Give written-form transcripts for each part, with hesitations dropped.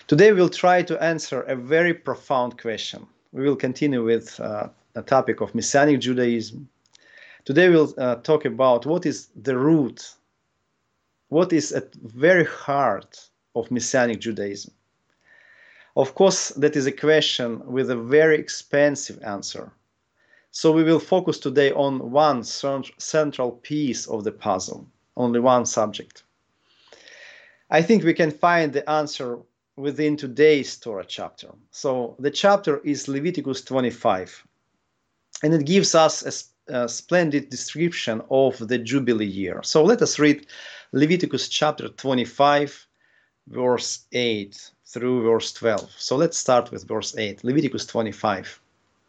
Today we'll try to answer a very profound question. We will continue with a topic of Messianic Judaism. Today we'll talk about what is the root, what is at the very heart of Messianic Judaism. Of course, that is a question with a very expansive answer. So we will focus today on one central piece of the puzzle, only one subject. I think we can find the answer within today's Torah chapter. So the chapter is Leviticus 25, and it gives us a splendid description of the Jubilee year. So let us read Leviticus chapter 25, verse 8 through verse 12. So let's start with verse 8, Leviticus 25.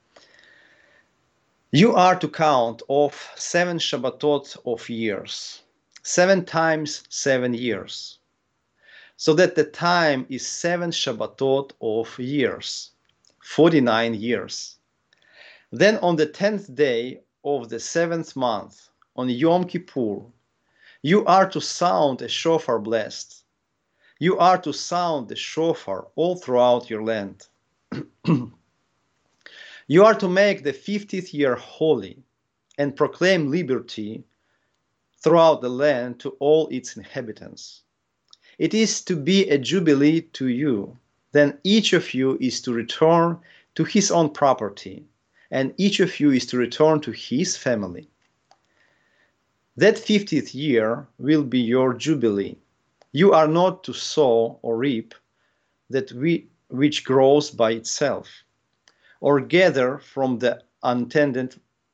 You are to count off 7 Shabbatot of years, 7 times 7 years, so that the time is 7 Shabbatot of years, 49 years. Then on the 10th day of the 7th month, on Yom Kippur, you are to sound a shofar blast. You are to sound the shofar all throughout your land. You are to make the 50th year holy and proclaim liberty throughout the land to all its inhabitants. It is to be a jubilee to you. Then each of you is to return to his own property, and each of you is to return to his family. That 50th year will be your jubilee. You are not to sow or reap that which grows by itself, or gather from the untended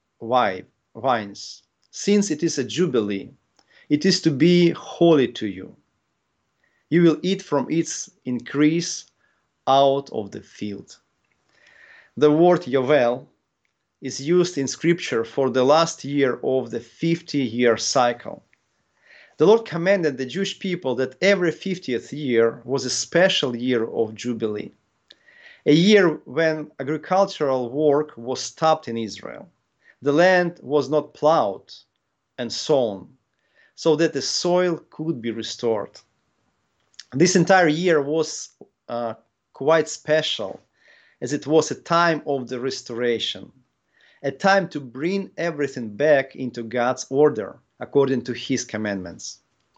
vines. Since it is a jubilee, it is to be holy to you. You will eat from its increase out of the field. The word Yovel is used in Scripture for the last year of the 50-year cycle. The Lord commanded the Jewish people that every 50th year was a special year of Jubilee, a year when agricultural work was stopped in Israel. The land was not plowed and sown, so that the soil could be restored. This entire year was quite special, as it was a time of the restoration, a time to bring everything back into God's order according to his commandments.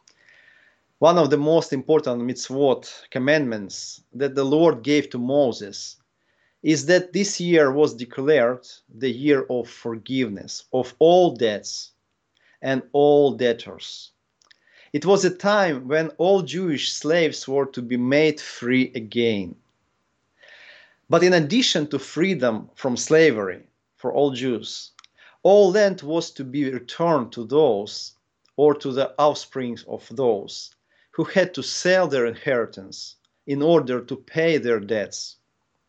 One of the most important mitzvot, commandments, that the Lord gave to Moses is that this year was declared the year of forgiveness of all debts and all debtors. It was a time when all Jewish slaves were to be made free again. But in addition to freedom from slavery for all Jews, all land was to be returned to those, or to the offspring of those, who had to sell their inheritance in order to pay their debts.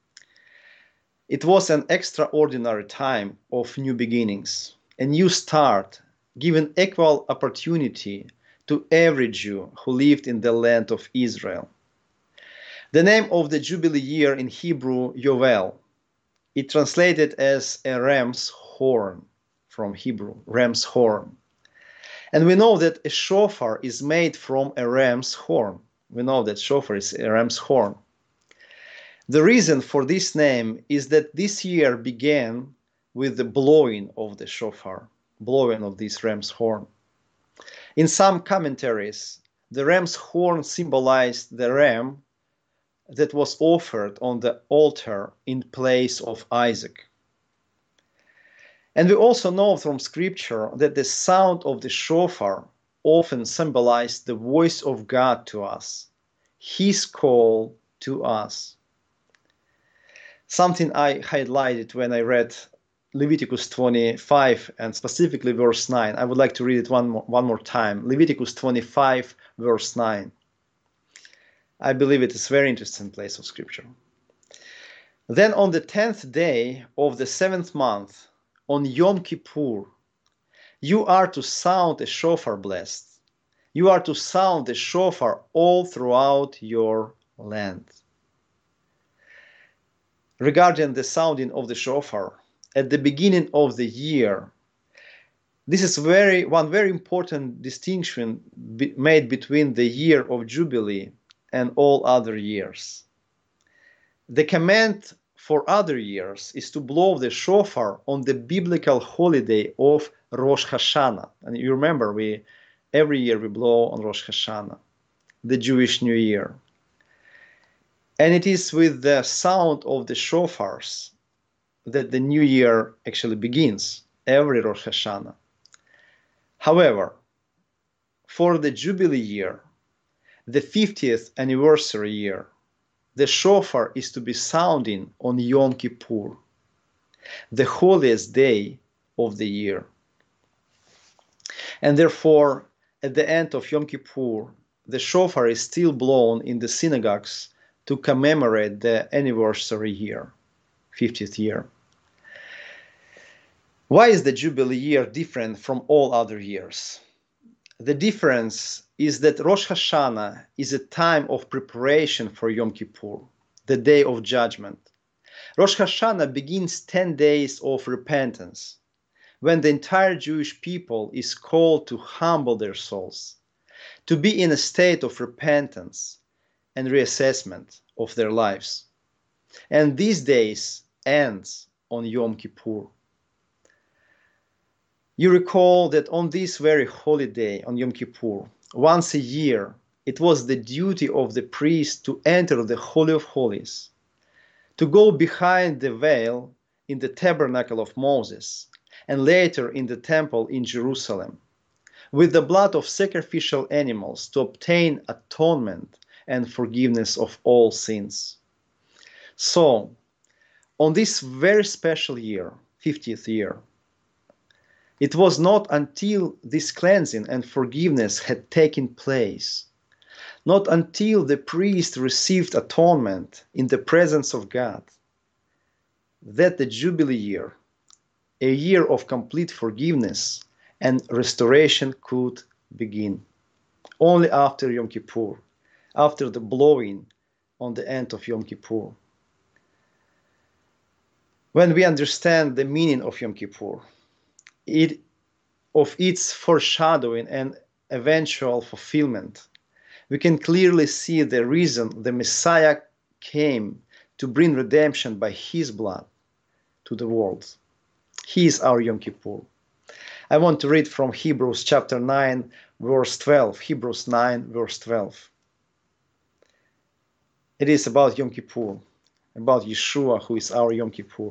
It was an extraordinary time of new beginnings, a new start, giving equal opportunity to every Jew who lived in the land of Israel. The name of the Jubilee year in Hebrew, Yovel, it translated as a ram's horn, from Hebrew, ram's horn. And we know that a shofar is made from a ram's horn. We know that shofar is a ram's horn. The reason for this name is that this year began with the blowing of the shofar, blowing of this ram's horn. In some commentaries, the ram's horn symbolized the ram that was offered on the altar in place of Isaac. And we also know from Scripture that the sound of the shofar often symbolized the voice of God to us, his call to us. Something I highlighted when I read Leviticus 25 and specifically verse 9. I would like to read it one more time. Leviticus 25, verse 9. I believe it is a very interesting place of Scripture. Then on the 10th day of the 7th month, on Yom Kippur, you are to sound a shofar blast. You are to sound the shofar all throughout your land. Regarding the sounding of the shofar, at the beginning of the year, this is one very important distinction made between the year of Jubilee and all other years. The command for other years is to blow the shofar on the biblical holiday of Rosh Hashanah. And you remember, every year we blow on Rosh Hashanah, the Jewish New Year. And it is with the sound of the shofars that the new year actually begins, every Rosh Hashanah. However, for the Jubilee year, the 50th anniversary year, the shofar is to be sounding on Yom Kippur, the holiest day of the year. And therefore, at the end of Yom Kippur, the shofar is still blown in the synagogues to commemorate the anniversary year, 50th year. Why is the Jubilee year different from all other years? The difference is that Rosh Hashanah is a time of preparation for Yom Kippur, the Day of Judgment. Rosh Hashanah begins 10 days of repentance, when the entire Jewish people is called to humble their souls, to be in a state of repentance and reassessment of their lives. And these days ends on Yom Kippur. You recall that on this very holy day, on Yom Kippur, once a year, it was the duty of the priest to enter the Holy of Holies, to go behind the veil in the tabernacle of Moses, and later in the temple in Jerusalem, with the blood of sacrificial animals to obtain atonement and forgiveness of all sins. So, on this very special year, 50th year, it was not until this cleansing and forgiveness had taken place, not until the priest received atonement in the presence of God, that the Jubilee year, a year of complete forgiveness and restoration, could begin. Only after Yom Kippur, after the blowing on the end of Yom Kippur. When we understand the meaning of Yom Kippur, of its foreshadowing and eventual fulfillment, we can clearly see the reason the Messiah came to bring redemption by his blood to the world. He is our Yom Kippur. I want to read from Hebrews chapter 9, verse 12. Hebrews 9, verse 12. It is about Yom Kippur, about Yeshua, who is our Yom Kippur.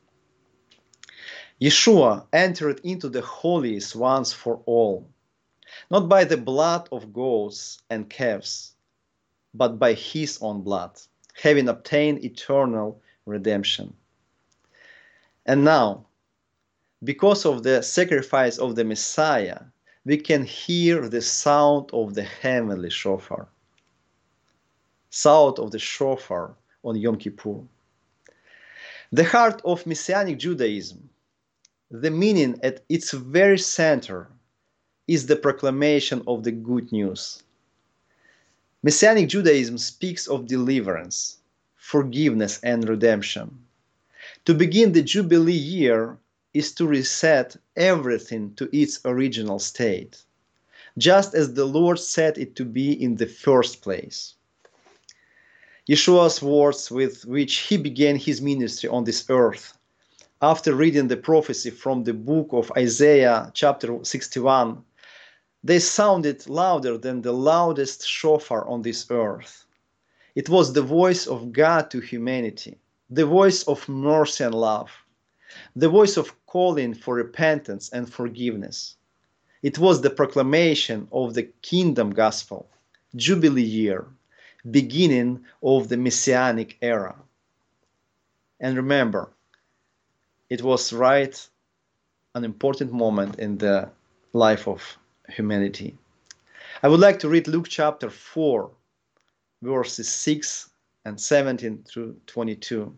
Yeshua entered into the holiest once for all, not by the blood of goats and calves, but by his own blood, having obtained eternal redemption. And now, because of the sacrifice of the Messiah, we can hear the sound of the heavenly shofar. Sound of the shofar on Yom Kippur. The heart of Messianic Judaism, the meaning at its very center, is the proclamation of the good news. Messianic Judaism speaks of deliverance, forgiveness, and redemption. To begin the Jubilee year is to reset everything to its original state, just as the Lord set it to be in the first place. Yeshua's words with which he began his ministry on this earth, after reading the prophecy from the book of Isaiah chapter 61, they sounded louder than the loudest shofar on this earth. It was the voice of God to humanity, the voice of mercy and love, the voice of calling for repentance and forgiveness. It was the proclamation of the kingdom gospel, Jubilee year, beginning of the Messianic era. And remember, it was right an important moment in the life of humanity. I would like to read Luke chapter 4, verses 6 and 17 through 22.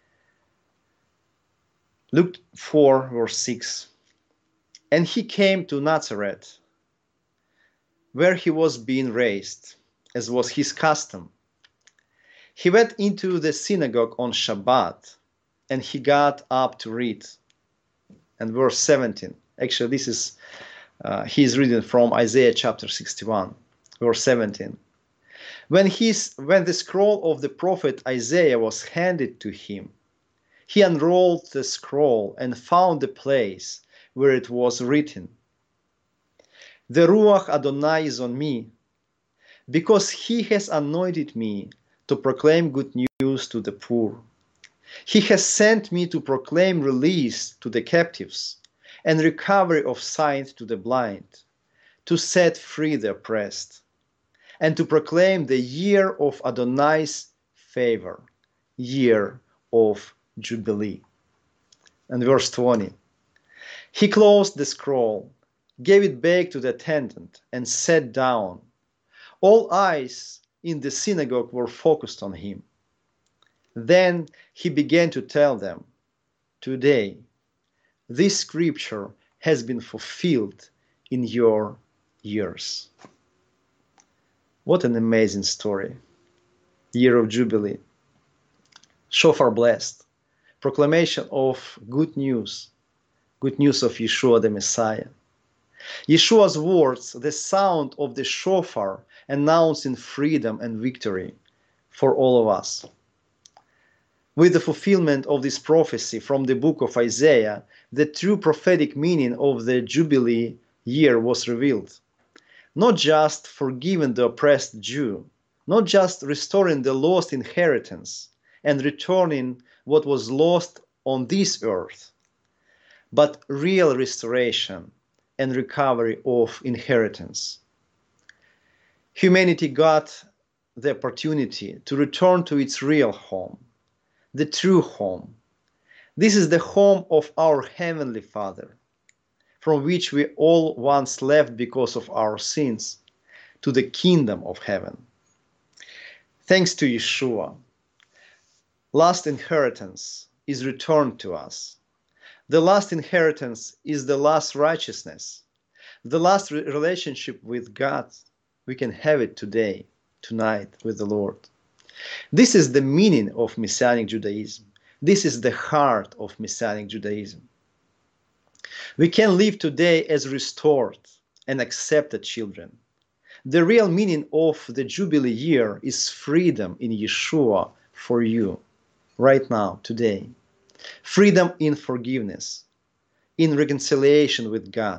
Luke 4, verse 6. And he came to Nazareth, where he was being raised, as was his custom. He went into the synagogue on Shabbat, and he got up to read. And verse 17. Actually, this is he is reading from Isaiah chapter 61, verse 17. When the scroll of the prophet Isaiah was handed to him, he unrolled the scroll and found the place where it was written, "The Ruach Adonai is on me, because he has anointed me to proclaim good news to the poor. He has sent me to proclaim release to the captives and recovery of sight to the blind, to set free the oppressed, and to proclaim the year of Adonai's favor, year of Jubilee." And verse 20. He closed the scroll, gave it back to the attendant, and sat down. All eyes in the synagogue were focused on him. Then he began to tell them, "Today, this scripture has been fulfilled in your ears." What an amazing story. Year of Jubilee. Shofar blessed. Proclamation of good news of Yeshua the Messiah. Yeshua's words, the sound of the shofar, announcing freedom and victory for all of us. With the fulfillment of this prophecy from the book of Isaiah, the true prophetic meaning of the Jubilee year was revealed. Not just forgiving the oppressed Jew, not just restoring the lost inheritance and returning what was lost on this earth, but real restoration and recovery of inheritance. Humanity got the opportunity to return to its real home, the true home. This is the home of our Heavenly Father, from which we all once left because of our sins, to the kingdom of heaven. Thanks to Yeshua, last inheritance is returned to us. The last inheritance is the last righteousness, the last relationship with God. We can have it today, tonight, with the Lord. This is the meaning of Messianic Judaism. This is the heart of Messianic Judaism. We can live today as restored and accepted children. The real meaning of the Jubilee year is freedom in Yeshua for you, right now, today. Freedom in forgiveness, in reconciliation with God.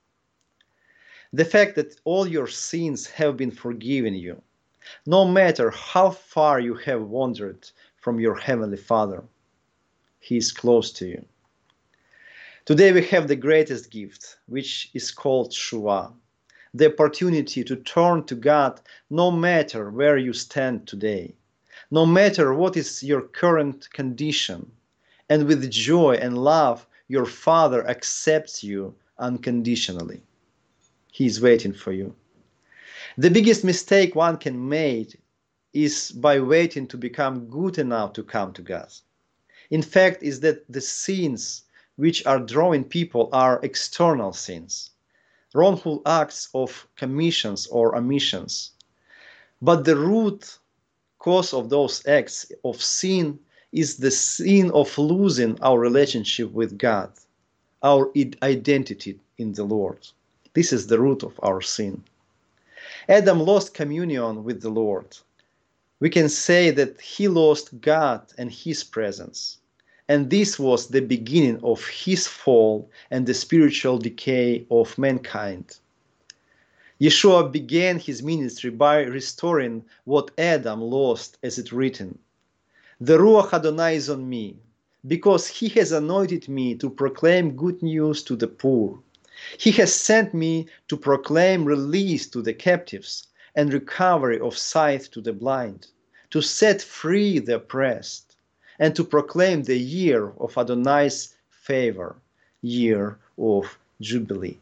The fact that all your sins have been forgiven you, no matter how far you have wandered from your Heavenly Father, He is close to you. Today we have the greatest gift, which is called Shuvah, the opportunity to turn to God no matter where you stand today, no matter what is your current condition, and with joy and love your Father accepts you unconditionally. He is waiting for you. The biggest mistake one can make is by waiting to become good enough to come to God. In fact, is that the sins which are drawing people are external sins, wrongful acts of commissions or omissions. But the root cause of those acts of sin is the sin of losing our relationship with God, our identity in the Lord. This is the root of our sin. Adam lost communion with the Lord. We can say that he lost God and His presence. And this was the beginning of his fall and the spiritual decay of mankind. Yeshua began his ministry by restoring what Adam lost, as it written. The Ruach Adonai is on me, because he has anointed me to proclaim good news to the poor. He has sent me to proclaim release to the captives and recovery of sight to the blind, to set free the oppressed, and to proclaim the year of Adonai's favor, year of Jubilee.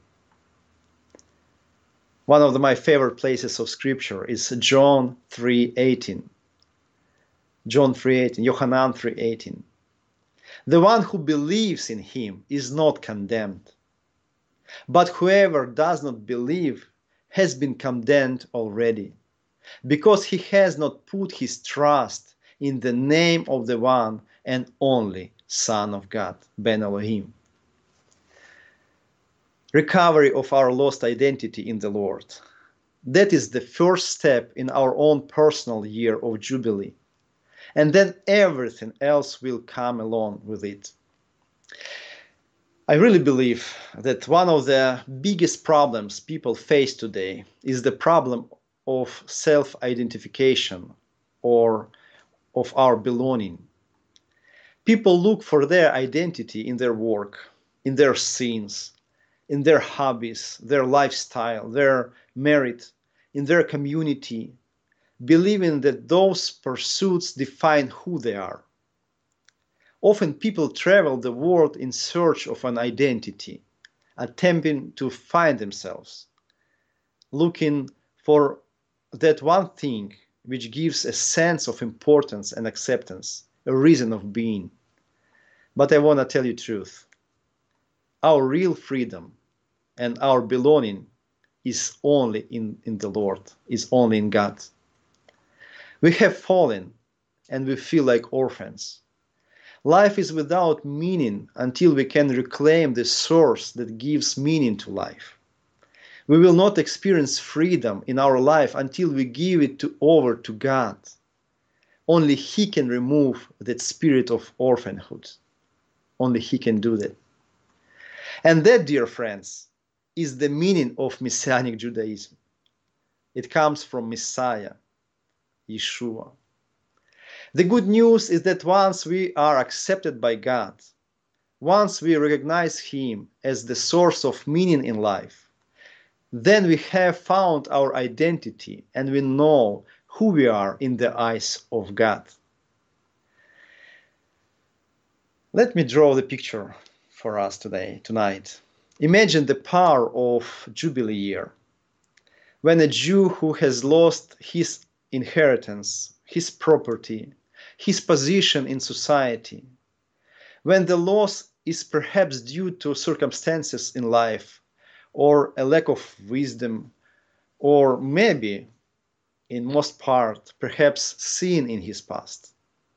One of my favorite places of scripture is John 3:18. John 3:18, Yohanan 3:18. The one who believes in him is not condemned, but whoever does not believe has been condemned already, because he has not put his trust in the name of the one and only Son of God, Ben Elohim. Recovery of our lost identity in the Lord. That is the first step in our own personal year of Jubilee. And then everything else will come along with it. I really believe that one of the biggest problems people face today is the problem of self-identification or of our belonging. People look for their identity in their work, in their sins, in their hobbies, their lifestyle, their merit, in their community, believing that those pursuits define who they are. Often people travel the world in search of an identity, attempting to find themselves, looking for that one thing which gives a sense of importance and acceptance, a reason of being. But I want to tell you the truth. Our real freedom and our belonging is only in the Lord, is only in God. We have fallen and we feel like orphans. Life is without meaning until we can reclaim the source that gives meaning to life. We will not experience freedom in our life until we give it over to God. Only He can remove that spirit of orphanhood. Only He can do that. And that, dear friends, is the meaning of Messianic Judaism. It comes from Messiah, Yeshua. The good news is that once we are accepted by God, once we recognize Him as the source of meaning in life, then we have found our identity and we know who we are in the eyes of God. Let me draw the picture for us tonight. Imagine the power of Jubilee year, when a Jew who has lost his inheritance, his property, his position in society, when the loss is perhaps due to circumstances in life or a lack of wisdom, or maybe, in most part, perhaps sin in his past.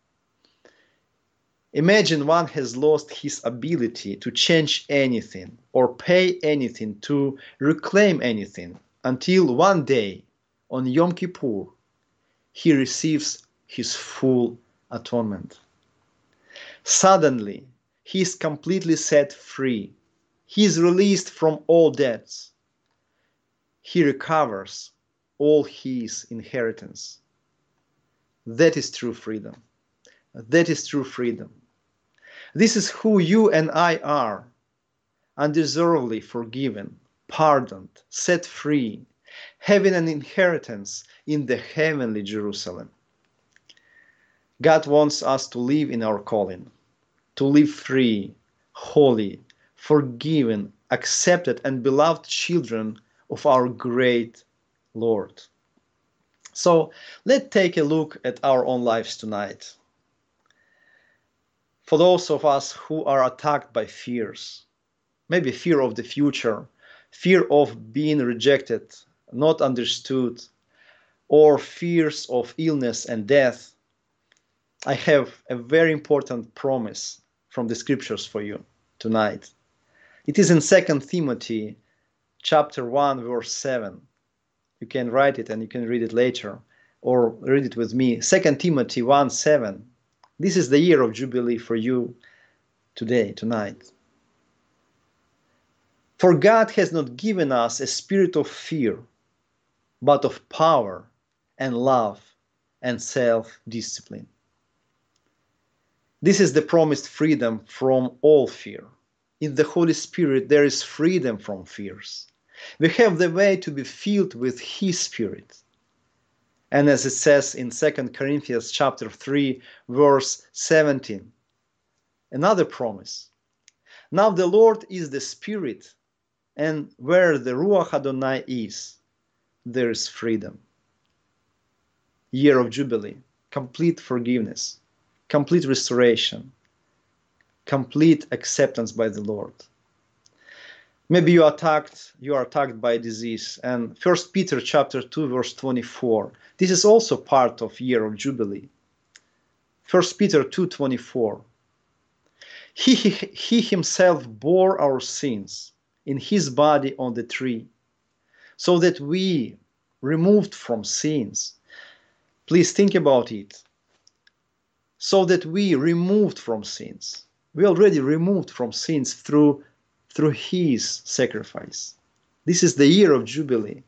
Imagine one has lost his ability to change anything or pay anything, to reclaim anything, until one day, on Yom Kippur, he receives his full atonement. Suddenly, he is completely set free. He is released from all debts. He recovers all his inheritance. That is true freedom. That is true freedom. This is who you and I are, undeservedly forgiven, pardoned, set free, having an inheritance in the heavenly Jerusalem. God wants us to live in our calling, to live free, holy, forgiven, accepted, and beloved children of our great Lord. So let's take a look at our own lives tonight. For those of us who are attacked by fears, maybe fear of the future, fear of being rejected, not understood, or fears of illness and death, I have a very important promise from the scriptures for you tonight. It is in 2 Timothy chapter 1, verse 7. You can write it and you can read it later, or read it with me. 2 Timothy 1, 7. This is the year of Jubilee for you today, tonight. For God has not given us a spirit of fear, but of power and love and self-discipline. This is the promised freedom from all fear. In the Holy Spirit, there is freedom from fears. We have the way to be filled with His Spirit. And as it says in 2 Corinthians chapter 3, verse 17, another promise. Now the Lord is the Spirit, and where the Ruach Adonai is, there is freedom. Year of Jubilee, complete forgiveness, complete restoration, complete acceptance by the Lord. Maybe you are attacked by disease. And 1 Peter chapter 2, verse 24. This is also part of year of Jubilee. 1 Peter 2:24. He himself bore our sins in his body on the tree, so that we removed from sins. Please think about it. So that we removed from sins. We already removed from sins through his sacrifice. This is the year of Jubilee.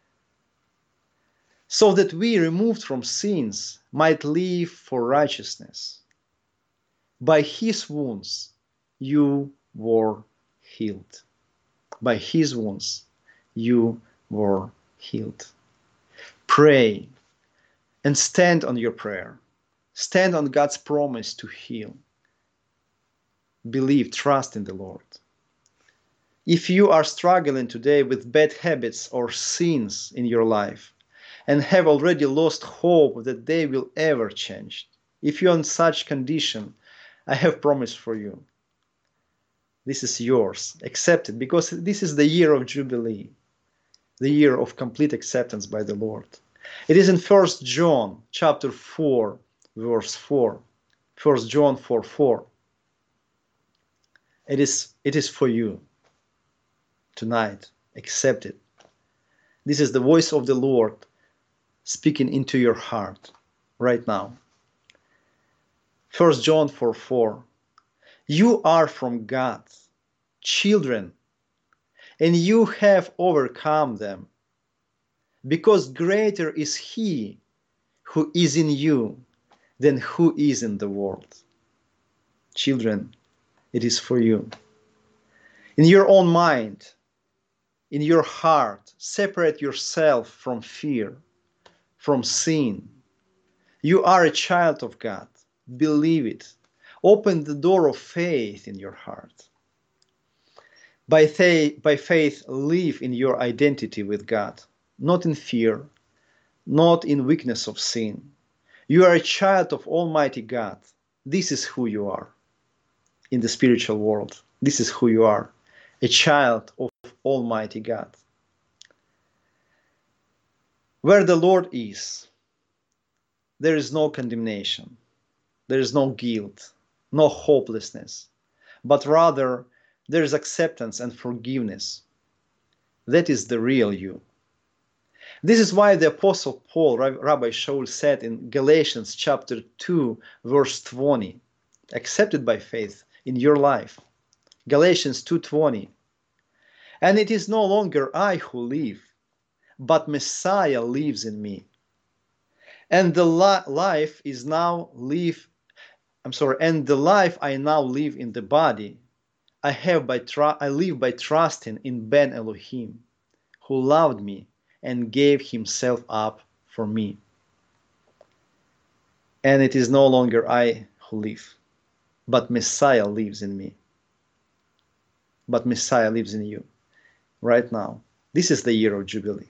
So that we removed from sins might live for righteousness. By his wounds you were healed. By his wounds you were healed. Pray and stand on your prayer. Stand on God's promise to heal. Believe, trust in the Lord. If you are struggling today with bad habits or sins in your life and have already lost hope that they will ever change, if you're in such condition, I have promise for you. This is yours. Accept it, because this is the year of Jubilee, the year of complete acceptance by the Lord. It is in 1 John chapter 4, verse 4. 1 John 4:4. It is for you tonight. Accept it. This is the voice of the Lord speaking into your heart right now. 1 John 4:4. You are from God, children, and you have overcome them, because greater is He who is in you than who is in the world. Children, it is for you. In your own mind, in your heart, separate yourself from fear, from sin. You are a child of God. Believe it. Open the door of faith in your heart. By faith, live in your identity with God, not in fear, not in weakness of sin. You are a child of Almighty God. This is who you are in the spiritual world. This is who you are, a child of Almighty God. Where the Lord is, there is no condemnation, there is no guilt, no hopelessness, but rather there is acceptance and forgiveness. That is the real you. This is why the Apostle Paul, Rabbi Shaul, said in Galatians chapter 2, verse 20, accepted by faith in your life. Galatians 2:20. And it is no longer I who live, but Messiah lives in me. And the life I now live in the body, I live by trusting in Ben Elohim, who loved me and gave himself up for me. And it is no longer I who live, but Messiah lives in me. But Messiah lives in you right now. This is the year of Jubilee.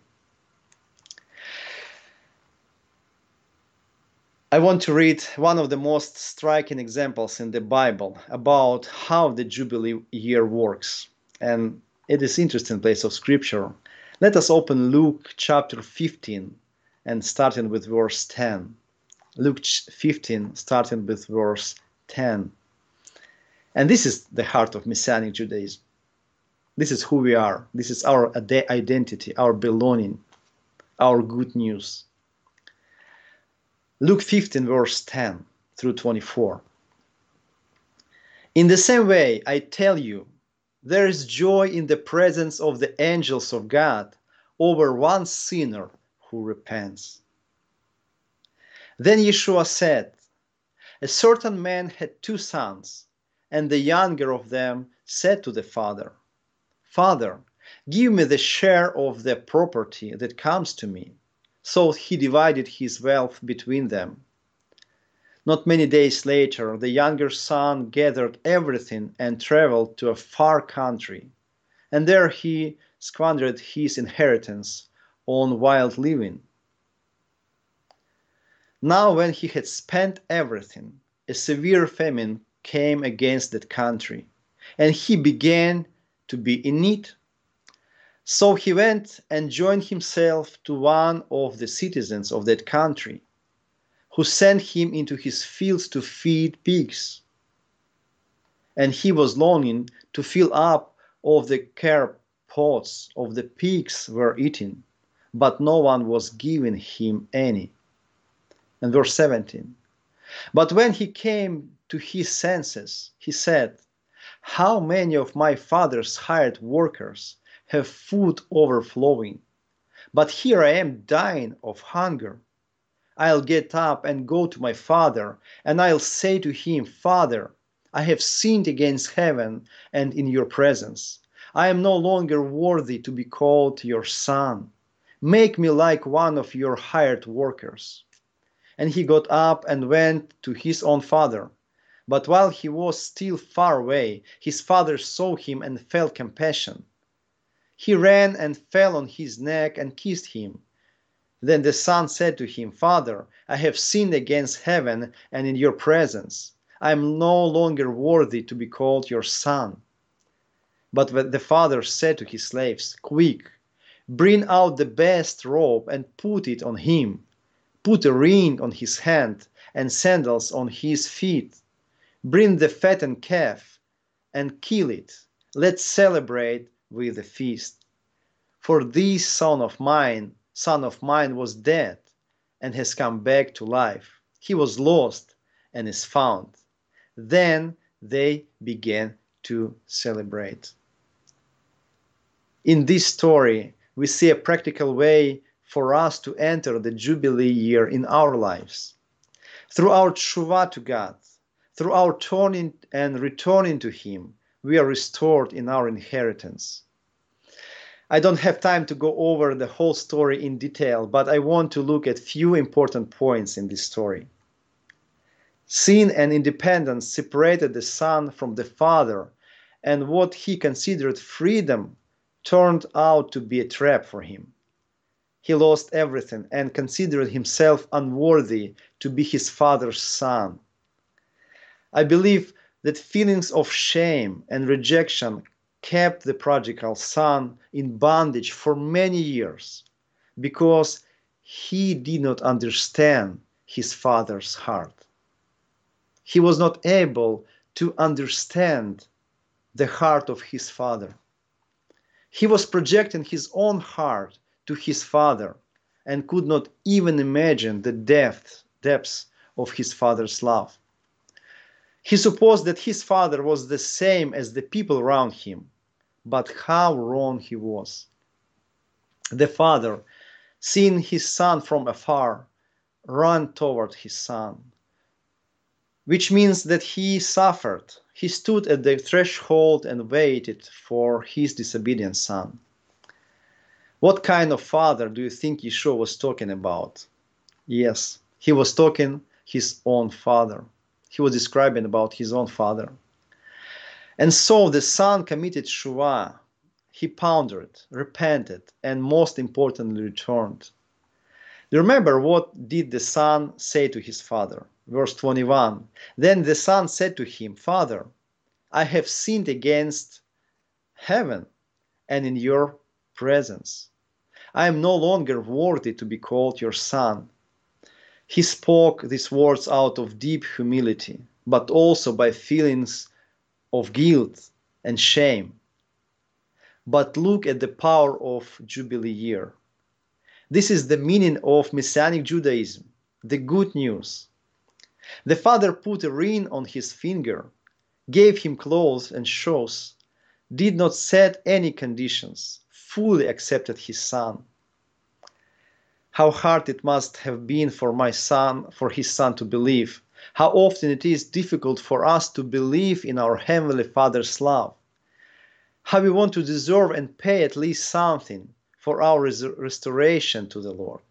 I want to read one of the most striking examples in the Bible about how the Jubilee year works. And it is an interesting place of scripture. Let us open Luke chapter 15 and starting with verse 10. Luke 15 starting with verse 10. And this is the heart of Messianic Judaism. This is who we are. This is our identity, our belonging, our good news. Luke 15 verse 10 through 24. In the same way, I tell you, there is joy in the presence of the angels of God over one sinner who repents. Then Yeshua said, a certain man had 2 sons, and the younger of them said to the father, Father, give me the share of the property that comes to me. So he divided his wealth between them. Not many days later, the younger son gathered everything and traveled to a far country, and there he squandered his inheritance on wild living. Now when he had spent everything, a severe famine came against that country, and he began to be in need. So he went and joined himself to one of the citizens of that country, who sent him into his fields to feed pigs. And he was longing to fill up of the carp pots of the pigs were eating, but no one was giving him any. And verse 17. But when he came to his senses, he said, how many of my father's hired workers have food overflowing, but here I am dying of hunger. I'll get up and go to my father, and I'll say to him, Father, I have sinned against heaven and in your presence. I am no longer worthy to be called your son. Make me like one of your hired workers. And he got up and went to his own father. But while he was still far away, his father saw him and felt compassion. He ran and fell on his neck and kissed him. Then the son said to him, Father, I have sinned against heaven and in your presence. I am no longer worthy to be called your son. But the father said to his slaves, Quick, bring out the best robe and put it on him. Put a ring on his hand and sandals on his feet. Bring the fattened calf and kill it. Let's celebrate with a feast. For this son of mine was dead and has come back to life. He was lost and is found. Then they began to celebrate. In this story, we see a practical way for us to enter the Jubilee year in our lives. Through our tshuva to God, through our turning and returning to Him, we are restored in our inheritance. I don't have time to go over the whole story in detail, but I want to look at few important points in this story. Sin and independence separated the son from the father, and what he considered freedom turned out to be a trap for him. He lost everything and considered himself unworthy to be his father's son. I believe that feelings of shame and rejection kept the prodigal son in bondage for many years because he did not understand his father's heart. He was not able to understand the heart of his father. He was projecting his own heart to his father and could not even imagine the depths of his father's love. He supposed that his father was the same as the people around him, but how wrong he was. The father, seeing his son from afar, ran toward his son, which means that he suffered. He stood at the threshold and waited for his disobedient son. What kind of father do you think Yeshua was talking about? Yes, he was talking his own father. He was describing about his own father. And so the son committed tshuva. He pondered, repented, and most importantly returned. Remember what did the son say to his father? Verse 21. Then the son said to him, Father, I have sinned against heaven and in your presence. I am no longer worthy to be called your son. He spoke these words out of deep humility, but also by feelings of guilt and shame. But look at the power of Jubilee year. This is the meaning of Messianic Judaism, the good news. The father put a ring on his finger, gave him clothes and shoes, did not set any conditions, fully accepted his son. How hard it must have been for his son to believe. How often it is difficult for us to believe in our Heavenly Father's love. How we want to deserve and pay at least something for our restoration to the Lord.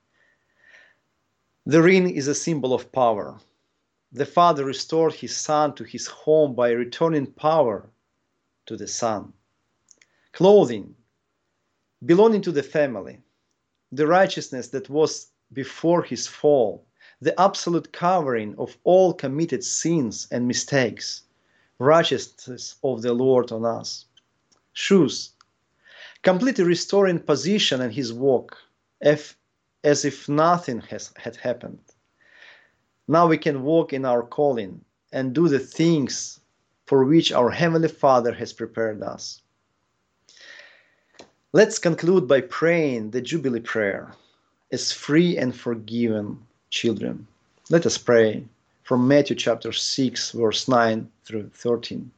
The ring is a symbol of power. The father restored his son to his home by returning power to the son. Clothing, belonging to the family. The righteousness that was before his fall, the absolute covering of all committed sins and mistakes, righteousness of the Lord on us. Shoes, completely restoring position and his walk, as if nothing had happened. Now we can walk in our calling and do the things for which our Heavenly Father has prepared us. Let's conclude by praying the Jubilee prayer as free and forgiven children. Let us pray from Matthew chapter 6, verse 9 through 13.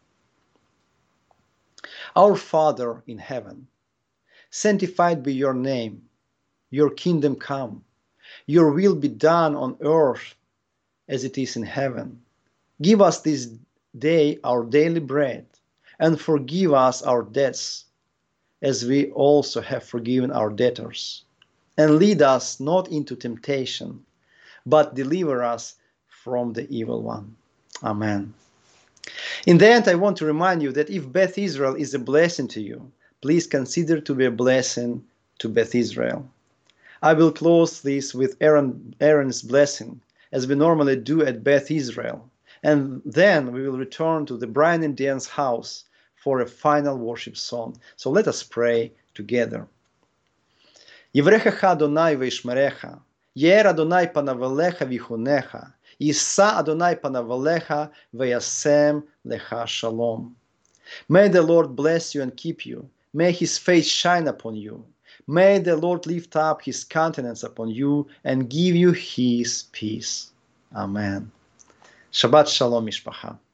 Our Father in heaven, sanctified be your name, your kingdom come, your will be done on earth as it is in heaven. Give us this day our daily bread, and forgive us our debts, as we also have forgiven our debtors. And lead us not into temptation, but deliver us from the evil one. Amen. In the end, I want to remind you that if Beth Israel is a blessing to you, please consider to be a blessing to Beth Israel. I will close this with Aaron's blessing, as we normally do at Beth Israel, and then we will return to the Brian and Dan's house for a final worship song. So let us pray together. Yevrechecha Adonai veishmerecha, Yer Adonai panavelecha vichunecha, Yisa Adonai panavelecha veyasem lecha shalom. May the Lord bless you and keep you. May his face shine upon you. May the Lord lift up his countenance upon you and give you his peace. Amen. Shabbat Shalom, Mishpacha.